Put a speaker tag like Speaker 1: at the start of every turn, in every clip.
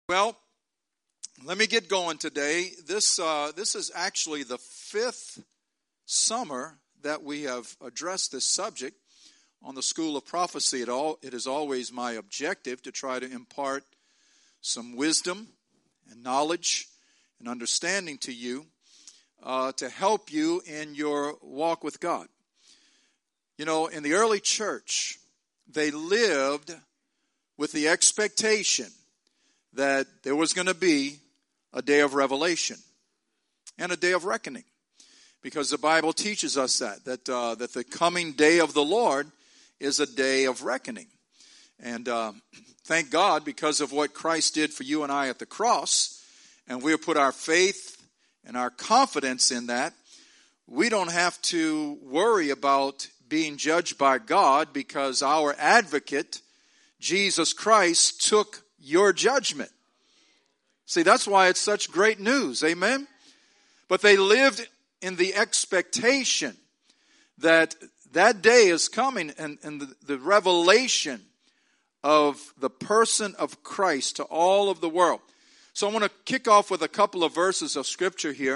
Speaker 1: Well, let me get going today. This is actually the fifth summer that we have addressed this subject on the School of Prophecy. It is always my objective to try to impart some wisdom and knowledge and understanding to you to help you in your walk with God. You know, in the early church, they lived with the expectation that there was going to be a day of revelation and a day of reckoning, because the Bible teaches us that the coming day of the Lord is a day of reckoning. And thank God, because of what Christ did for you and I at the cross, and we have put our faith and our confidence in that, we don't have to worry about being judged by God, because our advocate, Jesus Christ, took your judgment. See, that's why it's such great news. Amen? But they lived in the expectation that that day is coming, and the revelation of the person of Christ to all of the world. So I want to kick off with a couple of verses of Scripture here.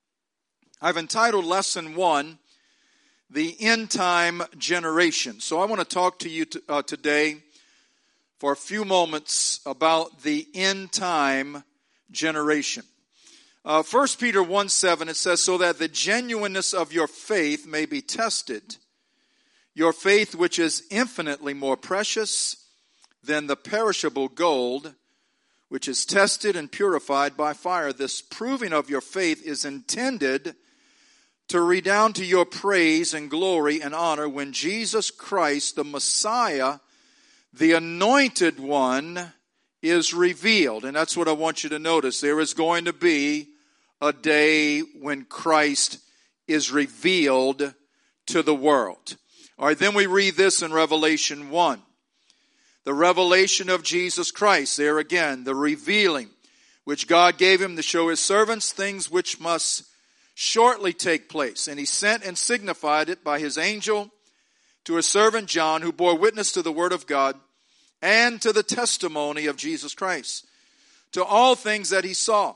Speaker 1: I've entitled Lesson 1, The End Time Generation. So I want to talk to you today for a few moments about the end time generation. 1 Peter 1:7, it says, so that the genuineness of your faith may be tested, your faith which is infinitely more precious than the perishable gold, which is tested and purified by fire. This proving of your faith is intended to redound to your praise and glory and honor when Jesus Christ, the Messiah, the Anointed One, is revealed. And that's what I want you to notice. There is going to be a day when Christ is revealed to the world. All right, then we read this in Revelation 1. The revelation of Jesus Christ. There again, the revealing, which God gave him to show his servants things which must shortly take place. And he sent and signified it by his angel to his servant John, who bore witness to the word of God and to the testimony of Jesus Christ, to all things that he saw.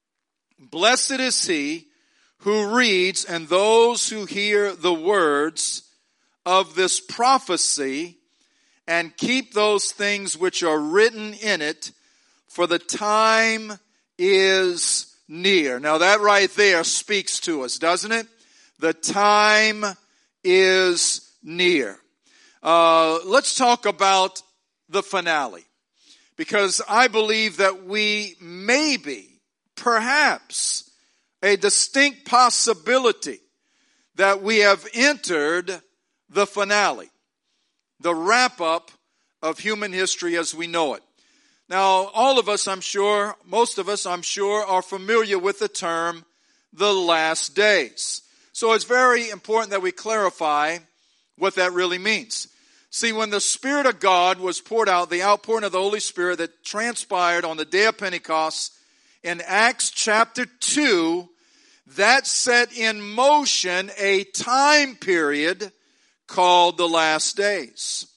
Speaker 1: Blessed is he who reads and those who hear the words of this prophecy and keep those things which are written in it, for the time is near. Now that right there speaks to us, doesn't it? The time is near. Let's talk about the finale, because I believe that we may be, perhaps, a distinct possibility that we have entered the finale, the wrap-up of human history as we know it. Now, all of us, I'm sure, most of us, I'm sure, are familiar with the term, the last days. So it's very important that we clarify what that really means. See, when the Spirit of God was poured out, the outpouring of the Holy Spirit that transpired on the day of Pentecost in Acts chapter 2, that set in motion a time period called the last days.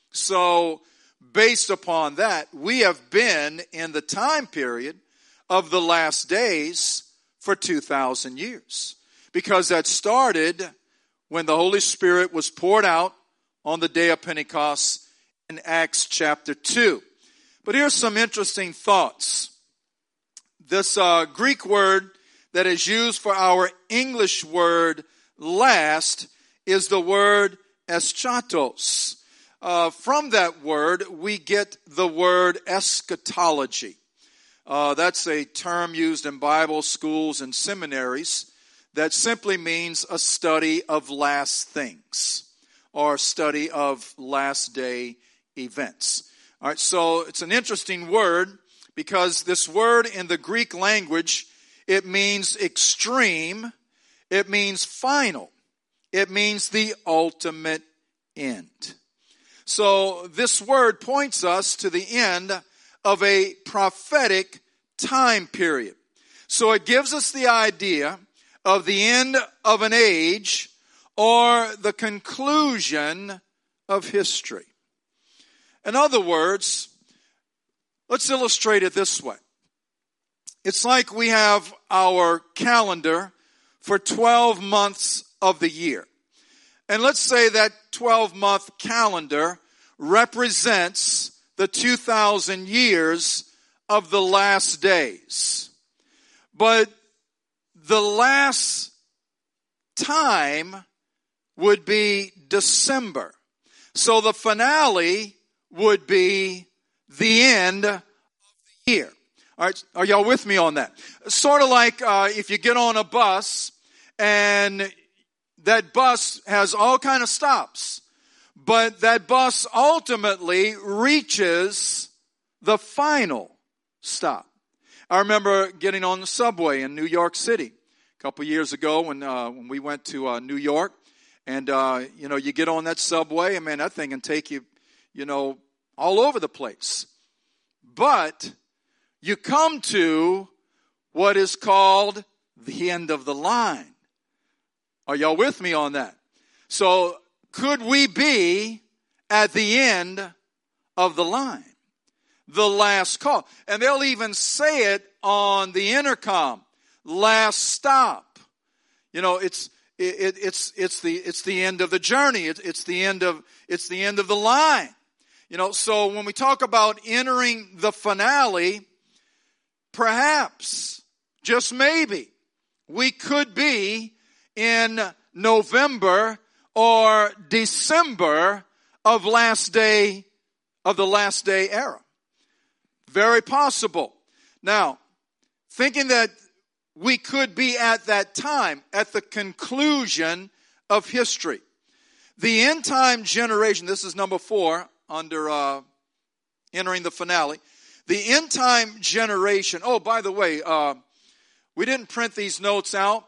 Speaker 1: So, based upon that, we have been in the time period of the last days for 2,000 years. Because that started when the Holy Spirit was poured out on the day of Pentecost in Acts chapter 2. But here's some interesting thoughts. This Greek word that is used for our English word last is the word eschatos. From that word, we get the word eschatology. That's a term used in Bible schools and seminaries that simply means a study of last things or study of last day events. All right, so it's an interesting word because this word in the Greek language, it means extreme, it means final, it means the ultimate end. So this word points us to the end of a prophetic time period. So it gives us the idea of the end of an age or the conclusion of history. In other words, Let's illustrate it this way. It's like we have our calendar for 12 months of the year. And let's say that 12-month calendar represents the 2,000 years of the last days. But the last time would be December. So the finale would be the end of the year. All right, are y'all with me on that? Sort of like if you get on a bus and that bus has all kind of stops, but that bus ultimately reaches the final stop. I remember getting on the subway in New York City a couple years ago when we went to New York, and you get on that subway, and man, that thing can take you, all over the place. But you come to what is called the end of the line. Are y'all with me on that? So could we be at the end of the line? The last call. And they'll even say it on the intercom. Last stop. It's the end of the journey. It's the end of the line. So when we talk about entering the finale, perhaps, just maybe, we could be in November or December of the last day era. Very possible. Now, thinking that we could be at that time, at the conclusion of history. The end time generation, this is number 4 under entering the finale. The end time generation, oh, by the way, we didn't print these notes out,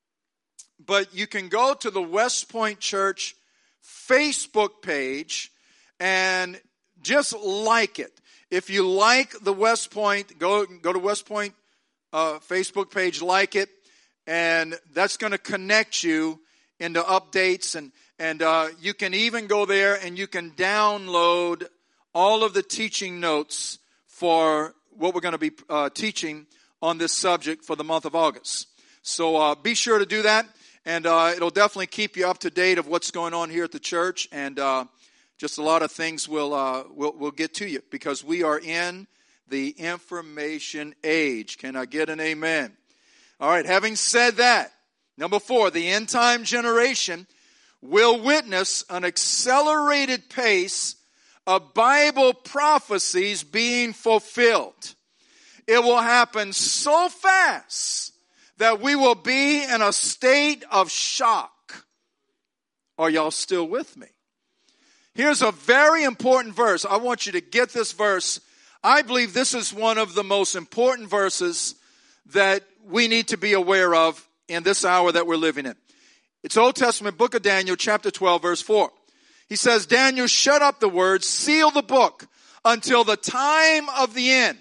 Speaker 1: but you can go to the West Point Church Facebook page and just like it. If you like the West Point, go to West Point Facebook page, like it, and that's going to connect you into updates, and you can even go there and you can download all of the teaching notes for what we're going to be teaching on this subject for the month of August. So be sure to do that, and it'll definitely keep you up to date of what's going on here at the church, and just a lot of things will get to you, because we are in the information age. Can I get an amen? All right, having said that, number 4, the end time generation will witness an accelerated pace of Bible prophecies being fulfilled. It will happen so fast that we will be in a state of shock. Are y'all still with me? Here's a very important verse. I want you to get this verse. I believe this is one of the most important verses that we need to be aware of in this hour that we're living in. It's Old Testament, book of Daniel, chapter 12, verse 4. He says, Daniel, shut up the words, seal the book until the time of the end.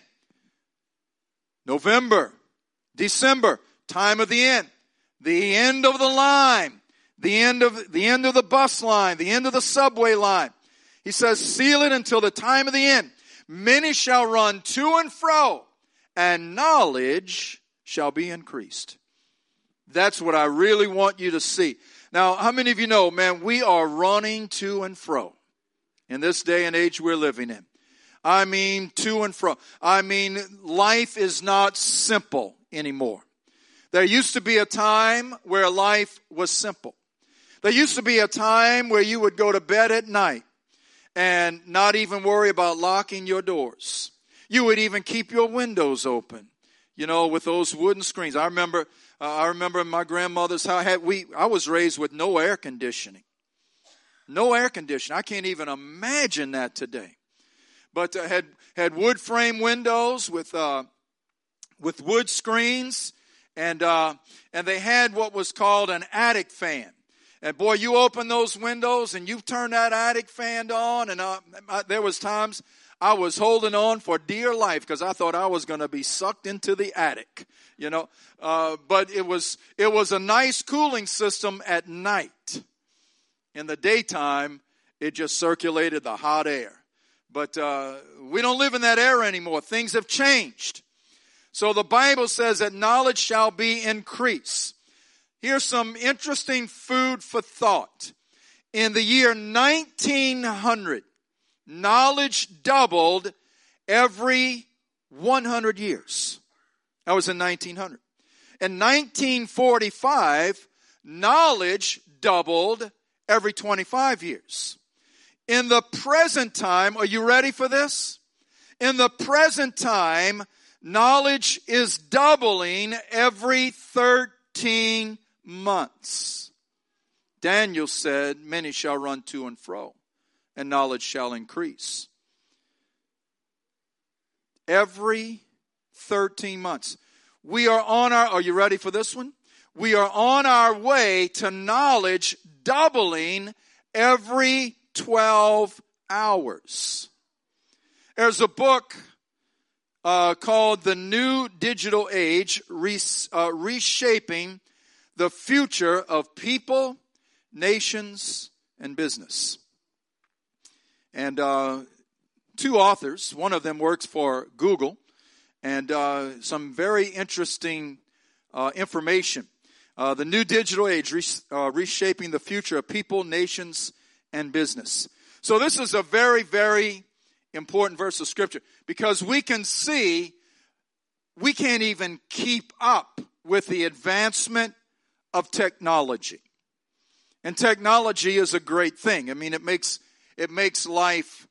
Speaker 1: November, December, time of the end of the line, the end of the bus line, the end of the subway line. He says, seal it until the time of the end. Many shall run to and fro, and knowledge shall be increased. That's what I really want you to see. Now, how many of you know, man, we are running to and fro in this day and age we're living in. I mean, to and fro. I mean, life is not simple anymore. There used to be a time where life was simple. There used to be a time where you would go to bed at night and not even worry about locking your doors. You would even keep your windows open, with those wooden screens. I remember in my grandmother's house, I was raised with no air conditioning. No air conditioning. I can't even imagine that today. But had wood frame windows with wood screens, and they had what was called an attic fan. And boy, you open those windows and you turn that attic fan on, and there was times I was holding on for dear life because I thought I was going to be sucked into the attic, But it was a nice cooling system at night. In the daytime, it just circulated the hot air. But we don't live in that era anymore. Things have changed. So the Bible says that knowledge shall be increased. Here's some interesting food for thought. In the year 1900, knowledge doubled every 100 years. That was in 1900. In 1945, knowledge doubled every 25 years. In the present time, are you ready for this? In the present time, knowledge is doubling every 13 months. Daniel said, many shall run to and fro, and knowledge shall increase. Every 13 months. Are you ready for this one? We are on our way to knowledge doubling every 12 hours. There's a book called The New Digital Age, Reshaping the Future of People, Nations, and Business. And two authors, one of them works for Google, and some very interesting information. The New Digital Age, Reshaping the Future of People, Nations, and Business. So this is a very, very important verse of Scripture, because we can see we can't even keep up with the advancement of technology. And technology is a great thing. I mean, it makes life,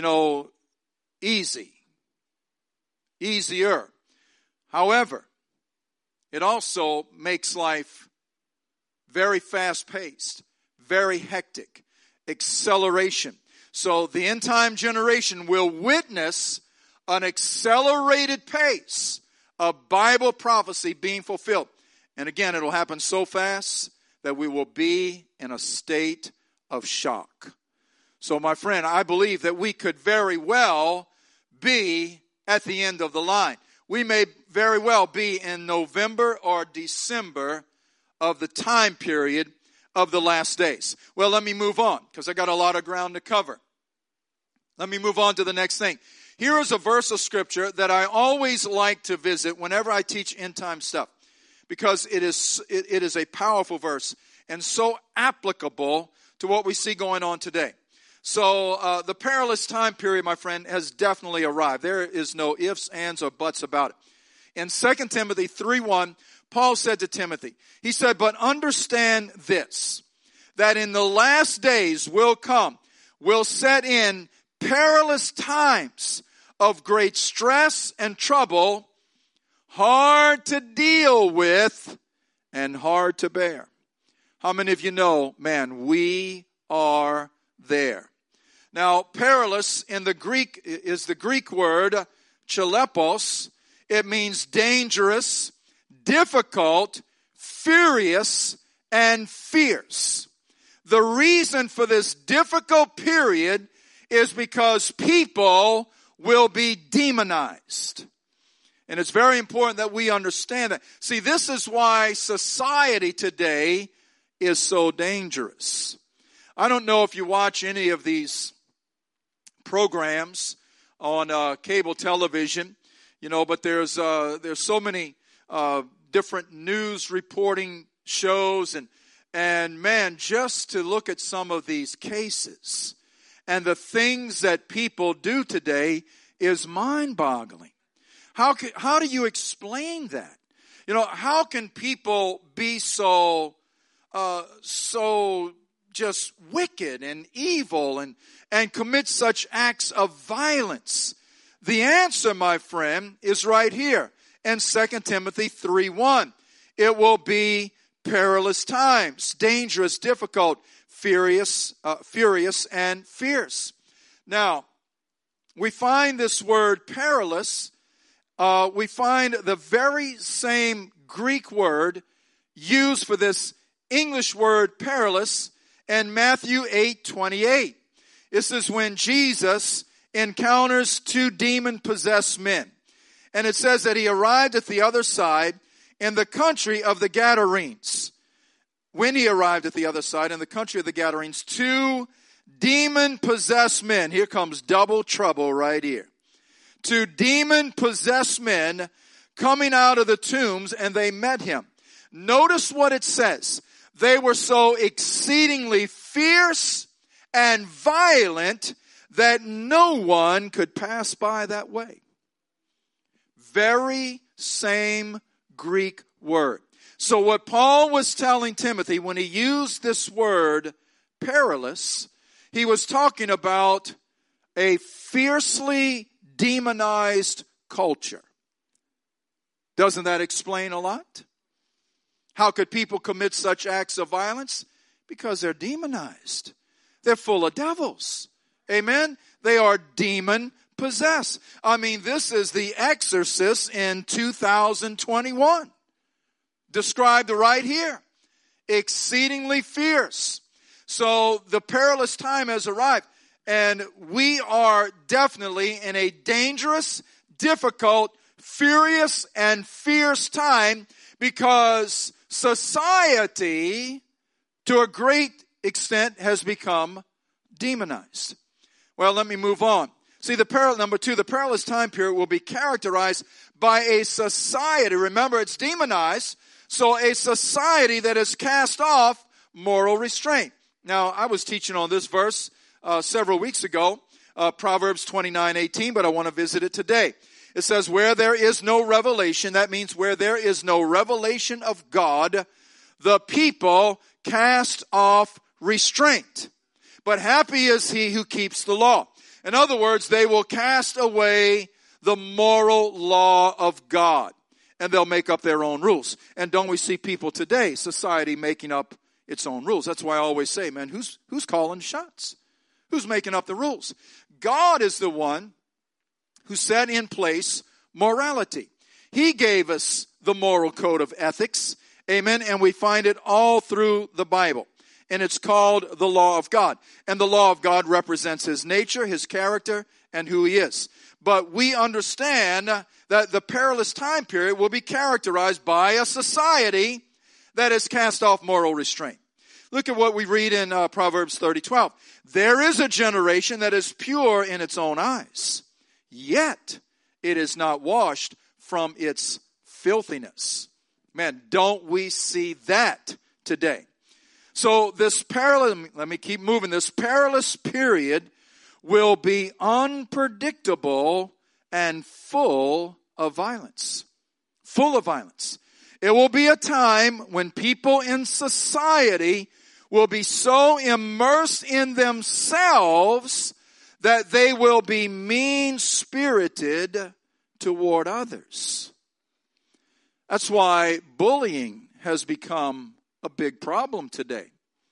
Speaker 1: easier. However, it also makes life very fast-paced, very hectic, acceleration. So the end-time generation will witness an accelerated pace of Bible prophecy being fulfilled. And again, it'll happen so fast that we will be in a state of shock. So my friend, I believe that we could very well be at the end of the line. We may very well be in November or December of the time period of the last days. Well, let me move on, because I got a lot of ground to cover. Let me move on to the next thing. Here is a verse of Scripture that I always like to visit whenever I teach end-time stuff, because it is a powerful verse and so applicable to what we see going on today. So the perilous time period, my friend, has definitely arrived. There is no ifs, ands, or buts about it. In 2 Timothy 3:1, Paul said to Timothy, he said, "But understand this, that in the last days will set in perilous times of great stress and trouble, hard to deal with and hard to bear." How many of you know, man, we are there? Now, perilous in the Greek is the Greek word chalepos. It means dangerous, difficult, furious, and fierce. The reason for this difficult period is because people will be demonized. And it's very important that we understand that. See, this is why society today is so dangerous. I don't know if you watch any of these programs on cable television, but there's so many different news reporting shows, and man, just to look at some of these cases and the things that people do today is mind-boggling. How do you explain that? How can people be so just wicked and evil and commit such acts of violence? The answer, my friend, is right here in 2 Timothy 3:1. It will be perilous times, dangerous, difficult, furious, and fierce. Now, we find this word perilous. We find the very same Greek word used for this English word perilous in Matthew 8:28. This is when Jesus encounters two demon-possessed men. And it says that he arrived at the other side in the country of the Gadarenes. When he arrived at the other side in the country of the Gadarenes, two demon-possessed men. Here comes double trouble right here. 2 demon-possessed men coming out of the tombs, and they met him. Notice what it says. They were so exceedingly fierce and violent that no one could pass by that way. Very same Greek word. So what Paul was telling Timothy when he used this word perilous, he was talking about a fiercely demonized culture. Doesn't that explain a lot? How could people commit such acts of violence? Because they're demonized. They're full of devils. Amen? They are demon-possessed. I mean, this is The Exorcist in 2021. Described right here. Exceedingly fierce. So the perilous time has arrived. And we are definitely in a dangerous, difficult, furious, and fierce time because society, to a great extent, has become demonized. Well, let me move on. See, number 2, the perilous time period will be characterized by a society. Remember, it's demonized, so a society that has cast off moral restraint. Now, I was teaching on this verse several weeks ago, Proverbs 29:18, but I want to visit it today. It says, where there is no revelation, that means where there is no revelation of God, the people cast off restraint. But happy is he who keeps the law. In other words, they will cast away the moral law of God, and they'll make up their own rules. And don't we see people today, society making up its own rules? That's why I always say, man, who's calling shots? Who's making up the rules? God is the one who set in place morality. He gave us the moral code of ethics. Amen. And we find it all through the Bible. And it's called the law of God. And the law of God represents his nature, his character, and who he is. But we understand that the perilous time period will be characterized by a society that has cast off moral restraint. Look at what we read in Proverbs 30:12. There is a generation that is pure in its own eyes, yet it is not washed from its filthiness. Man, don't we see that today? So this perilous, let me keep moving, this perilous period will be unpredictable and full of violence. Full of violence. It will be a time when people in society will be so immersed in themselves that they will be mean-spirited toward others. That's why bullying has become a big problem today.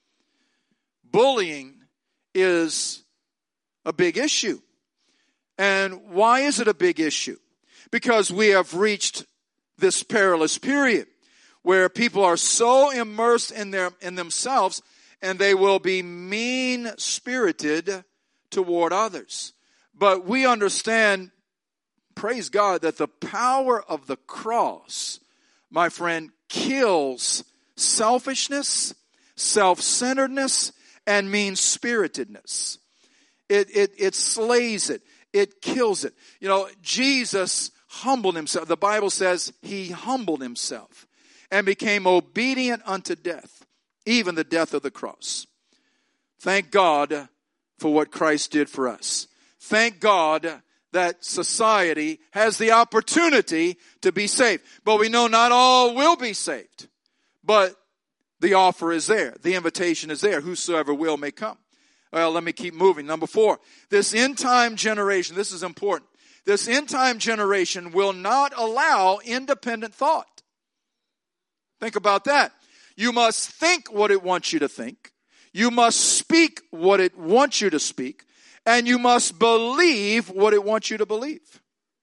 Speaker 1: Bullying is a big issue. And why is it a big issue? Because we have reached this perilous period where people are so immersed in themselves and they will be mean-spirited toward others. But we understand, praise God, that the power of the cross, my friend, kills selfishness, self-centeredness, and mean-spiritedness. It slays it. It kills it. You know, Jesus humbled himself. The Bible says he humbled himself and became obedient unto death, even the death of the cross. Thank God for what Christ did for us. Thank God that society has the opportunity to be saved. But we know not all will be saved. But the offer is there. The invitation is there. Whosoever will may come. Well, let me keep moving. Number 4, this end-time generation, this is important. This end-time generation will not allow independent thought. Think about that. You must think what it wants you to think. You must speak what it wants you to speak. And you must believe what it wants you to believe.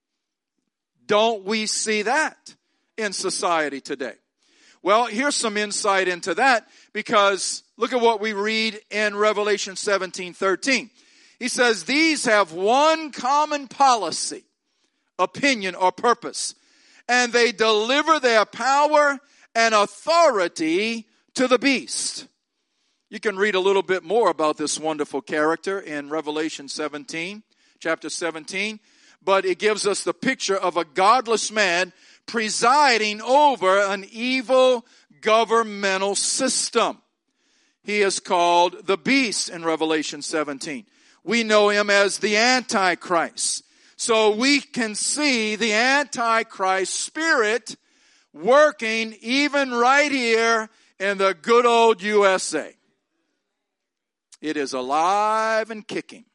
Speaker 1: Don't we see that in society today? Well, here's some insight into that, because look at what we read in Revelation 17:13. He says, these have one common policy, opinion, or purpose, and they deliver their power and authority to the beast. You can read a little bit more about this wonderful character in Revelation 17, chapter 17. But it gives us the picture of a godless man presiding over an evil governmental system. He is called the beast in Revelation 17. We know him as the Antichrist. So we can see the Antichrist spirit working even right here in the good old USA. It is alive and kicking.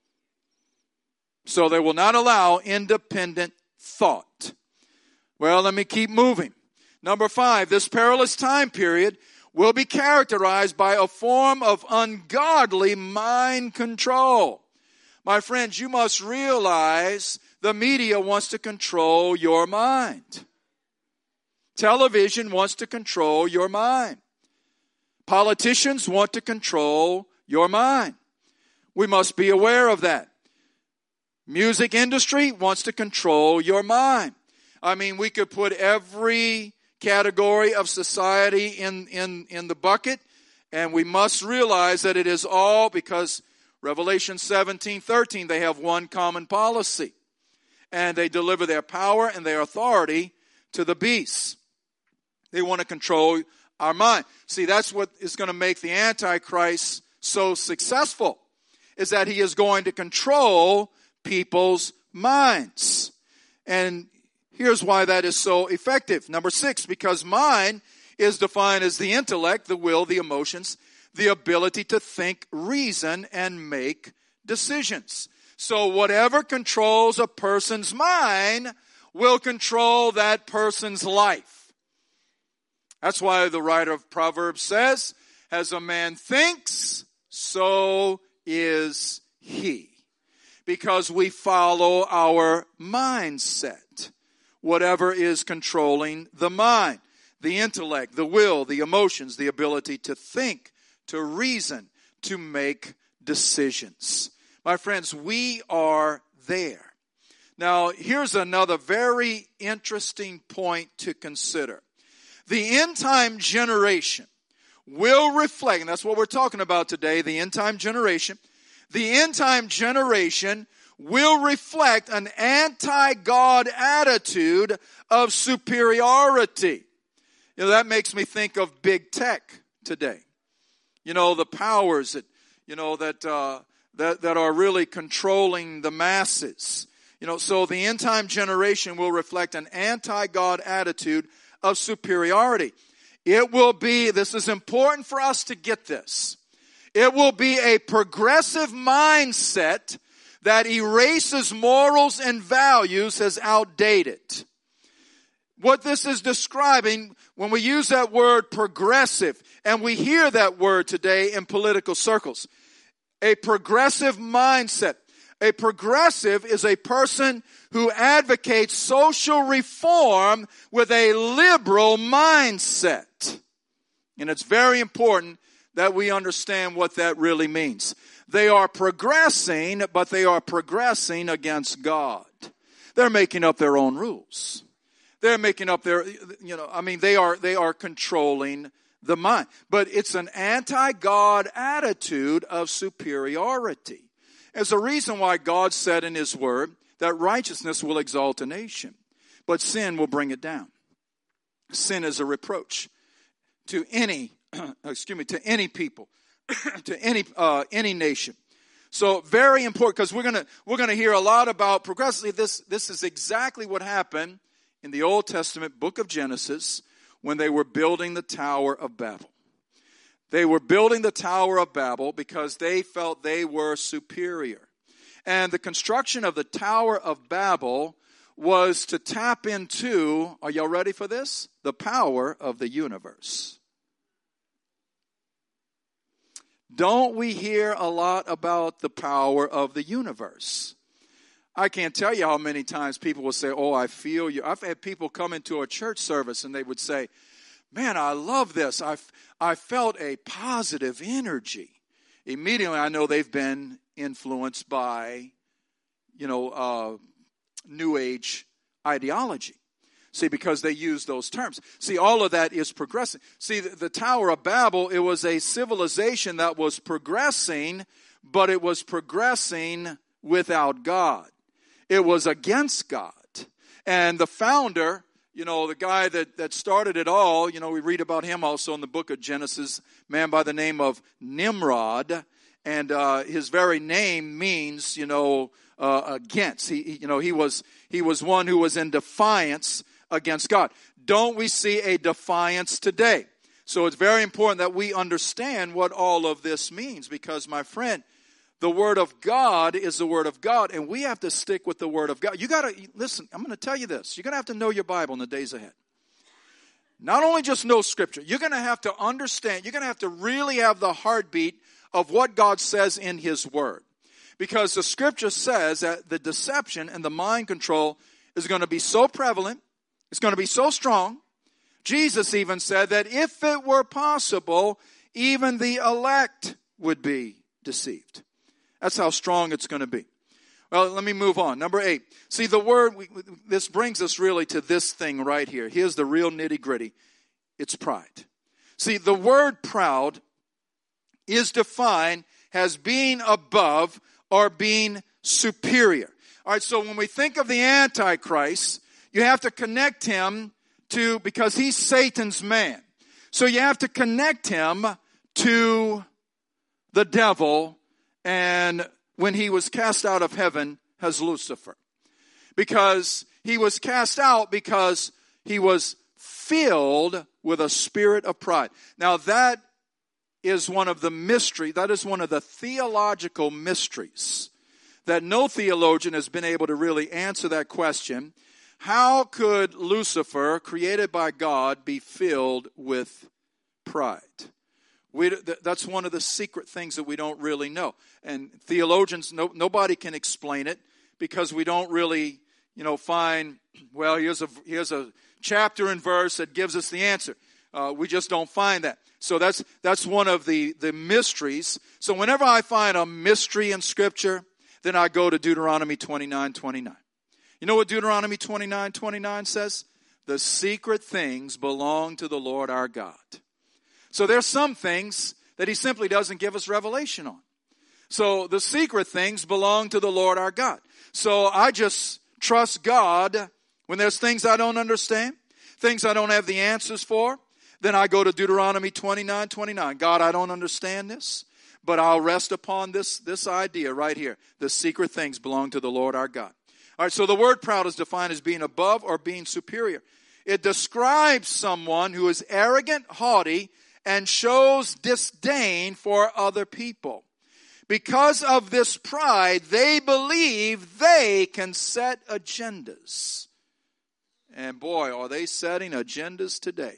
Speaker 1: So they will not allow independent thought. Well, let me keep moving. Number 5, this perilous time period will be characterized by a form of ungodly mind control. My friends, you must realize the media wants to control your mind. Television wants to control your mind. Politicians want to control your mind. We must be aware of that. Music industry wants to control your mind. I mean, we could put every category of society in the bucket, and we must realize that it is all because Revelation 17:13, they have one common policy. And they deliver their power and their authority to the beast. They want to control our mind. See, that's what is going to make the Antichrist so successful, is that he is going to control people's minds. And here's why that is so effective. Number 6, because mind is defined as the intellect, the will, the emotions, the ability to think, reason, and make decisions. So whatever controls a person's mind will control that person's life. That's why the writer of Proverbs says, as a man thinks, so is he. Because we follow our mindset. Whatever is controlling the mind, the intellect, the will, the emotions, the ability to think, to reason, to make decisions. My friends, we are there. Now, here's another very interesting point to consider. The end-time generation will reflect, and that's what we're talking about today, the end-time generation. The end-time generation will reflect an anti-God attitude of superiority. You know, that makes me think of big tech today. You know, the powers that, you know, that are really controlling the masses. You know, so the end-time generation will reflect an anti-God attitude of superiority. It will be, this is important for us to get this, it will be a progressive mindset that erases morals and values as outdated. What this is describing, when we use that word progressive, and we hear that word today in political circles, a progressive mindset. A progressive is a person who advocates social reform with a liberal mindset. And it's very important that we understand what that really means. They are progressing, but they are progressing against God. They're making up their own rules. They're making up their, they are controlling the mind. But it's an anti-God attitude of superiority. There's a reason why God said in His Word that righteousness will exalt a nation, but sin will bring it down. Sin is a reproach to any people, to any nation. So very important, because we're gonna hear a lot about progressively. This is exactly what happened in the Old Testament book of Genesis when they were building the Tower of Babel. They were building the Tower of Babel because they felt they were superior. And the construction of the Tower of Babel was to tap into, are y'all ready for this? The power of the universe. Don't we hear a lot about the power of the universe? I can't tell you how many times people will say, oh, I feel you. I've had people come into a church service and they would say, man, I love this. I felt a positive energy. Immediately I know they've been influenced by, New Age ideology. See, because they use those terms. See, all of that is progressing. See, the Tower of Babel, it was a civilization that was progressing, but it was progressing without God. It was against God. And the founder, the guy that started it all, we read about him also in the book of Genesis, man by the name of Nimrod. And his very name means, against. He was one who was in defiance against God. Don't we see a defiance today? So it's very important that we understand what all of this means, because, my friend, the Word of God is the Word of God, and we have to stick with the Word of God. You got to, listen, I'm going to tell you this. You're going to have to know your Bible in the days ahead. Not only just know Scripture, you're going to have to understand, you're going to have to really have the heartbeat of what God says in His Word. Because the Scripture says that the deception and the mind control is going to be so prevalent, it's going to be so strong. Jesus even said that if it were possible, even the elect would be deceived. That's how strong it's going to be. Well, let me move on. Number 8. See, the word, this brings us really to this thing right here. Here's the real nitty-gritty. It's pride. See, the word proud is defined as being above or being superior. All right, so when we think of the Antichrist, you have to connect him to, because he's Satan's man. So you have to connect him to the devil, and when he was cast out of heaven as Lucifer. Because he was cast out because he was filled with a spirit of pride. Now that is one of the mysteries, that is one of the theological mysteries that no theologian has been able to really answer that question. How could Lucifer, created by God, be filled with pride? That's one of the secret things that we don't really know. And theologians, nobody can explain it, because we don't really, find, well, here's a chapter and verse that gives us the answer. We just don't find that. So that's one of the mysteries. So whenever I find a mystery in Scripture, then I go to Deuteronomy 29:29. You know what Deuteronomy 29:29 says? The secret things belong to the Lord our God. So there's some things that He simply doesn't give us revelation on. So the secret things belong to the Lord our God. So I just trust God when there's things I don't understand, things I don't have the answers for. Then I go to Deuteronomy 29:29. God, I don't understand this, but I'll rest upon this idea right here. The secret things belong to the Lord our God. All right, so the word proud is defined as being above or being superior. It describes someone who is arrogant, haughty, and shows disdain for other people. Because of this pride, they believe they can set agendas. And boy, are they setting agendas today.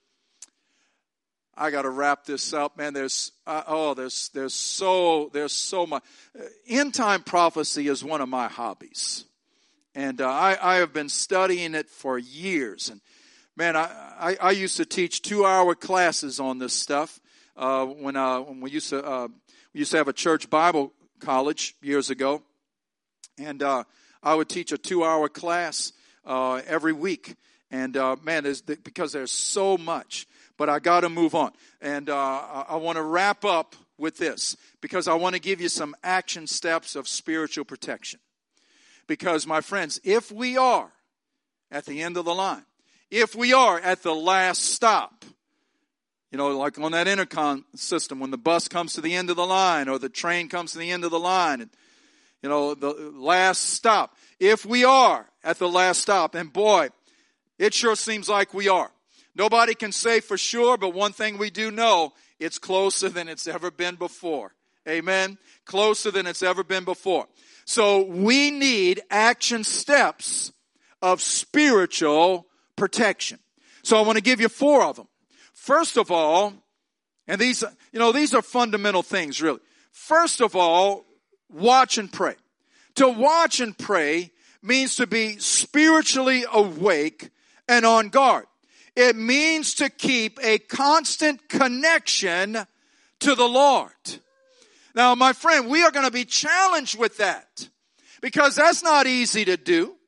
Speaker 1: I got to wrap this up, man. There's so much. End time prophecy is one of my hobbies, and I have been studying it for years. And man, I used to teach 2-hour classes on this stuff when we used to have a church Bible college years ago, and I would teach a 2-hour class every week. And man, because there's so much. But I got to move on. And I want to wrap up with this, because I want to give you some action steps of spiritual protection. Because, my friends, if we are at the end of the line, if we are at the last stop, like on that intercom system, when the bus comes to the end of the line or the train comes to the end of the line, and, the last stop. If we are at the last stop, and boy, it sure seems like we are. Nobody can say for sure, but one thing we do know, it's closer than it's ever been before. Amen? Closer than it's ever been before. So we need action steps of spiritual protection. So I want to give you 4 of them. First of all, and these are fundamental things, really. First of all, watch and pray. To watch and pray means to be spiritually awake and on guard. It means to keep a constant connection to the Lord. Now, my friend, we are going to be challenged with that, because that's not easy to do.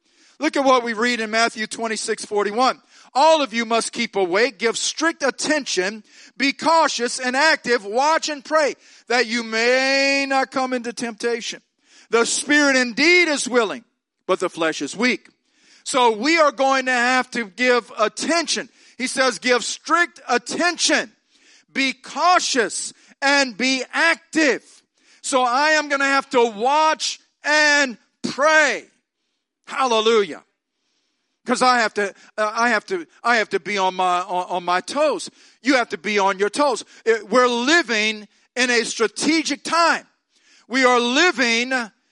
Speaker 1: Look at what we read in Matthew 26:41. All of you must keep awake, give strict attention, be cautious and active, watch and pray, that you may not come into temptation. The spirit indeed is willing, but the flesh is weak. So we are going to have to give attention. He says, give strict attention, be cautious, and be active. So I am going to have to watch and pray. Hallelujah. Because I have to be on my toes. You have to be on your toes. We're living in a strategic time. We are living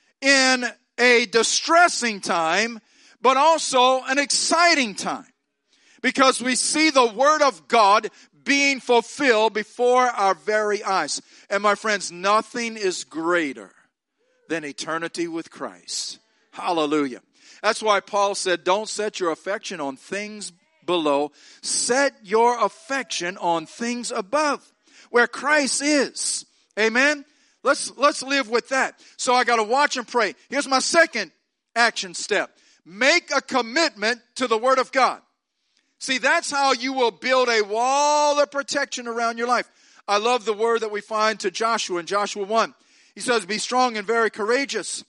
Speaker 1: in a distressing time, but also an exciting time. Because we see the Word of God being fulfilled before our very eyes. And my friends, nothing is greater than eternity with Christ. Hallelujah. That's why Paul said, don't set your affection on things below. Set your affection on things above, where Christ is. Amen? Let's live with that. So I got to watch and pray. Here's my second action step. Make a commitment to the Word of God. See, that's how you will build a wall of protection around your life. I love the word that we find to Joshua in Joshua 1. He says, be strong and very courageous,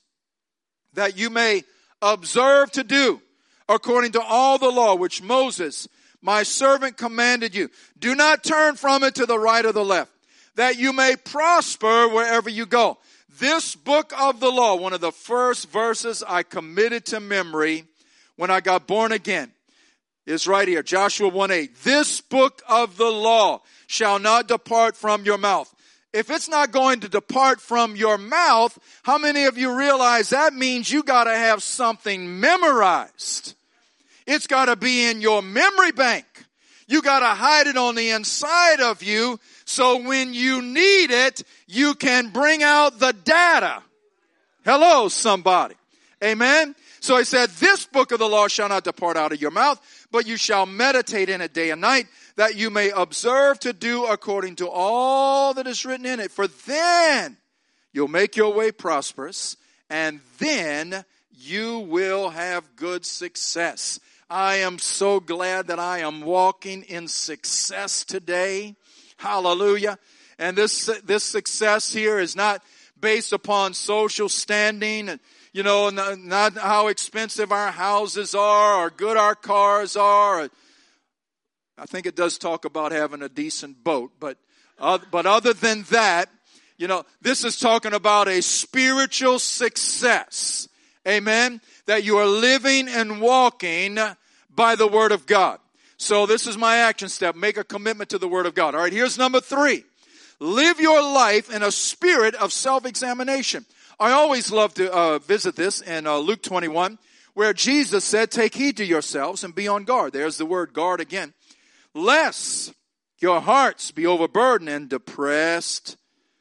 Speaker 1: that you may observe to do according to all the law which Moses, my servant, commanded you. Do not turn from it to the right or the left, that you may prosper wherever you go. This book of the law, one of the first verses I committed to memory when I got born again, is right here, Joshua 1:8. This book of the law shall not depart from your mouth. If it's not going to depart from your mouth, how many of you realize that means you got to have something memorized? It's got to be in your memory bank. You got to hide it on the inside of you so when you need it, you can bring out the data. Hello, somebody. Amen? So he said, this book of the law shall not depart out of your mouth, but you shall meditate in it day and night, that you may observe to do according to all that is written in it. For then you'll make your way prosperous, and then you will have good success. I am so glad that I am walking in success today. Hallelujah. And this success here is not based upon social standing and, you know, not how expensive our houses are or good our cars are. I think it does talk about having a decent boat, but other than that, you know, this is talking about a spiritual success. Amen? That you are living and walking by the Word of God. So this is my action step. Make a commitment to the Word of God. All right, here's number 3. Live your life in a spirit of self-examination. I always love to visit this in Luke 21, where Jesus said, take heed to yourselves and be on guard. There's the word guard again. Lest your hearts be overburdened and depressed,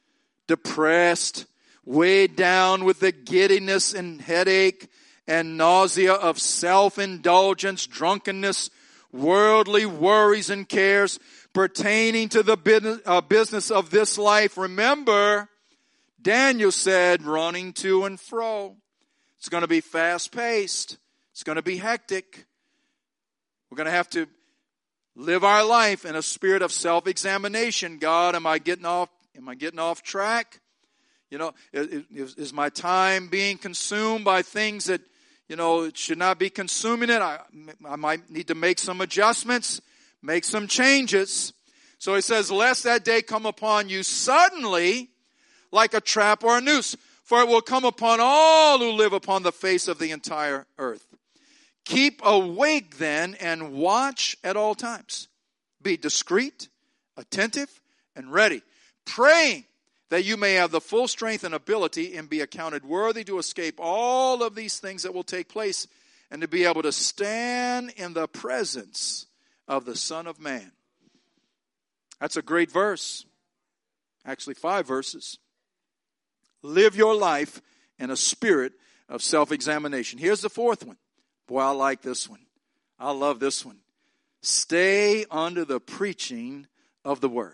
Speaker 1: weighed down with the giddiness and headache and nausea of self-indulgence, drunkenness, worldly worries and cares pertaining to the business of this life. Remember, Daniel said, running to and fro. It's going to be fast-paced. It's going to be hectic. We're going to have to live our life in a spirit of self-examination. God, am I getting off track? You know, is my time being consumed by things that, you know, it should not be consuming it? I might need to make some adjustments, make some changes. So he says, lest that day come upon you suddenly like a trap or a noose, for it will come upon all who live upon the face of the entire earth. Keep awake then and watch at all times. Be discreet, attentive, and ready, praying that you may have the full strength and ability and be accounted worthy to escape all of these things that will take place and to be able to stand in the presence of the Son of Man. That's a great verse. Actually, 5 verses. Live your life in a spirit of self-examination. Here's the 4th one. Boy, I like this one. I love this one. Stay under the preaching of the word.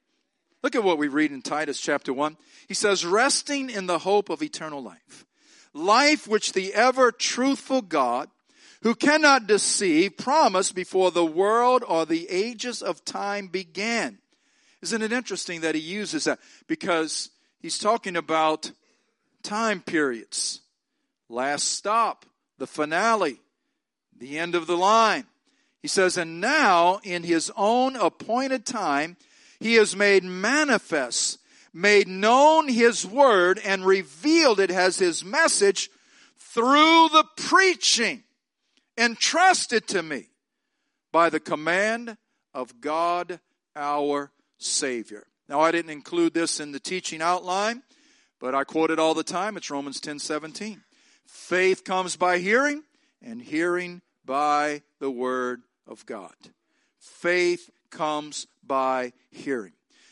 Speaker 1: Look at what we read in Titus chapter 1. He says, resting in the hope of eternal life. life which the ever truthful God, who cannot deceive, promised before the world or the ages of time began. Isn't it interesting that he uses that? Because he's talking about time periods. Last stop, the finale, the end of the line. He says, and now in his own appointed time, he has made manifest, made known his word, and revealed it as his message through the preaching entrusted to me by the command of God our Savior. Now, I didn't include this in the teaching outline, but I quote it all the time. It's Romans 10:17. Faith comes by hearing, and hearing by the word of God. Faith comes by hearing.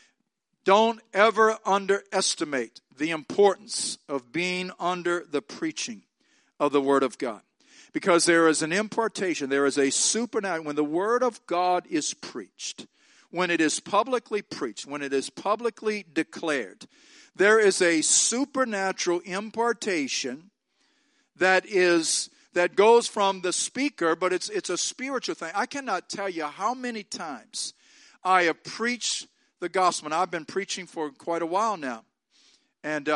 Speaker 1: Don't ever underestimate the importance of being under the preaching of the word of God. Because there is an impartation, there is a supernatural, when the word of God is preached, when it is publicly preached, when it is publicly declared, there is a supernatural impartation that goes from the speaker, but it's a spiritual thing. I cannot tell you how many times I have preached the gospel, and I've been preaching for quite a while now. And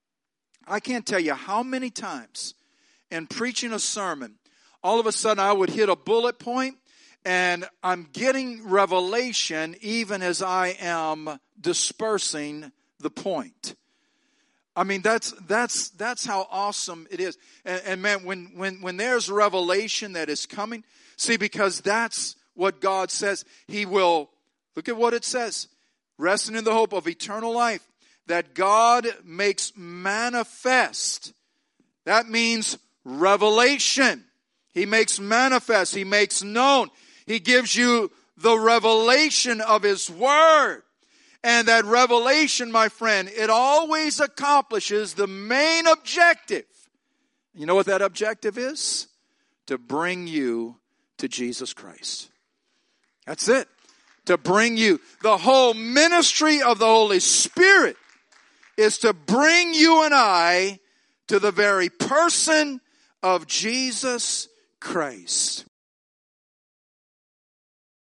Speaker 1: I can't tell you how many times in preaching a sermon, all of a sudden I would hit a bullet point, and I'm getting revelation even as I am dispersing the point. I mean, that's how awesome it is. And man, when there's revelation that is coming, see, because that's what God says. He will, look at what it says, resting in the hope of eternal life, that God makes manifest. That means revelation. He makes manifest. He makes known. He gives you the revelation of His Word. And that revelation, my friend, it always accomplishes the main objective. You know what that objective is? To bring you to Jesus Christ. That's it. To bring you. The whole ministry of the Holy Spirit is to bring you and I to the very person of Jesus Christ.